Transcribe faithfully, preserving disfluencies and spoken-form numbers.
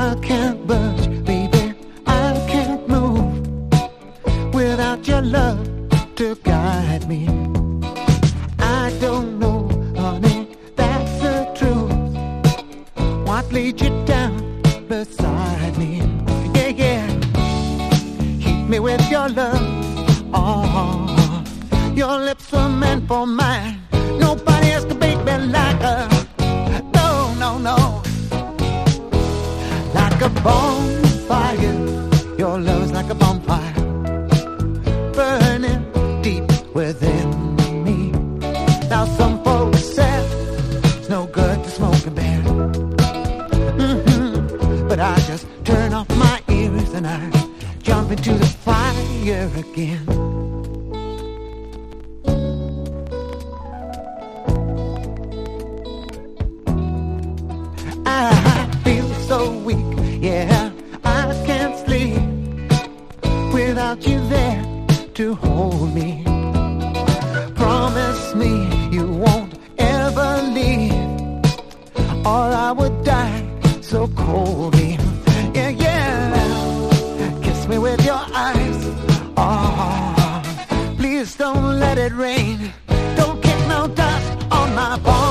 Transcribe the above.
I can't budge, baby, I can't move without your love to guide me. I don't know, honey, that's the truth. What leads you down beside me? Yeah, yeah. Keep me with your love. Oh, your lips were meant for mine. Nobody else can make me like her. No, no, no. Like a bonfire, your love's like a bonfire, burning deep within me. Now some folks say it's no good to smoke and bear, mm-hmm. But I just turn off my ears and I jump into the fire again. I feel so weak, yeah, I can't sleep without you there to hold me. Promise me you won't ever leave, or I would die so coldly. Yeah, yeah, kiss me with your eyes. Oh, please don't let it rain. Don't kick no dust on my bones.